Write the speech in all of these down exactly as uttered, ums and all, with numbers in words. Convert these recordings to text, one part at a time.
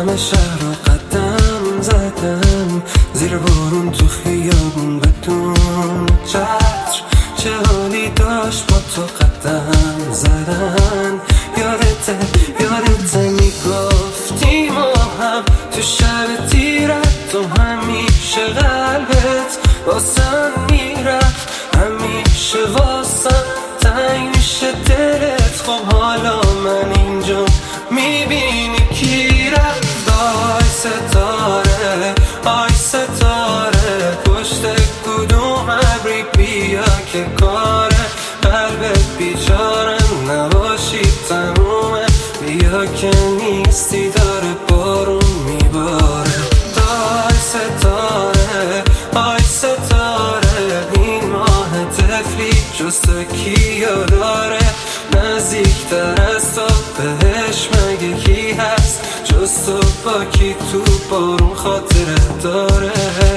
همه شهر رو قدم زدم، زیر بارون تو خیابون بدون چتر. چه حالی داشت با تو قدم زدن. یادته یادته میگفتی ما هم تو شب تیرت، تو همیشه قلبت واسم میرفت، همیشه واسم تنگ میشه دلت. خب حالا من اینجا میبینی کی رفت. آی ستاره آی ستاره، پشت کدوم ابری بیا که کاره قلبت بیچارم نباشی تمومه. بیا که نیستی داره بارون میباره. آی ستاره آی ستاره، این ماه طفلی جز تو کیو داره؟ نزدیکتر از تو بهش مگه کی هست جز تو؟ با کی تو بارون خاطره داره؟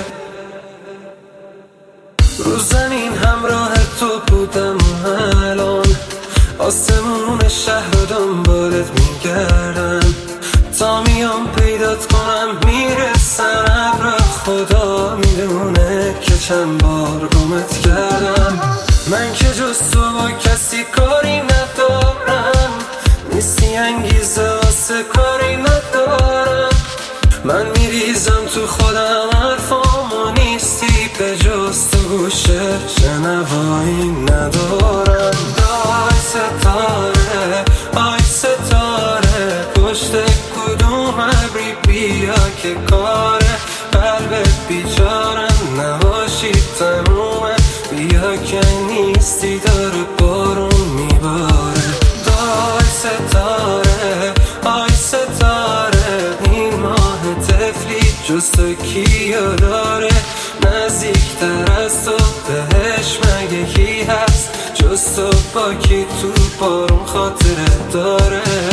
رو زمین همراه تو بودم و الان آسمون شهر رو دنبالت میگردم، تا میام پیدات کنم میرسم ابر. خدا میدونه که چند بار گمت کردم. من که جز تو با کسی کاری ندارم، نیستی انگیزه واسه کاری ندارم. من میریزم تو خودم حرفامو نیستی به جز تو گوشه شنوایی ندارم. آی ستاره آی ستاره، پشت کدوم ابری بیا که کاره قلبت بیچارم نباشی تمومه. بیا که نیستی داره بارون میباره. آی ستاره آی ستاره، این ماه طفلی جز تو کیو داره؟ نزدیکتر از تو بهش مگه کی هست جز تو؟ با کی تو بارون خاطره داره؟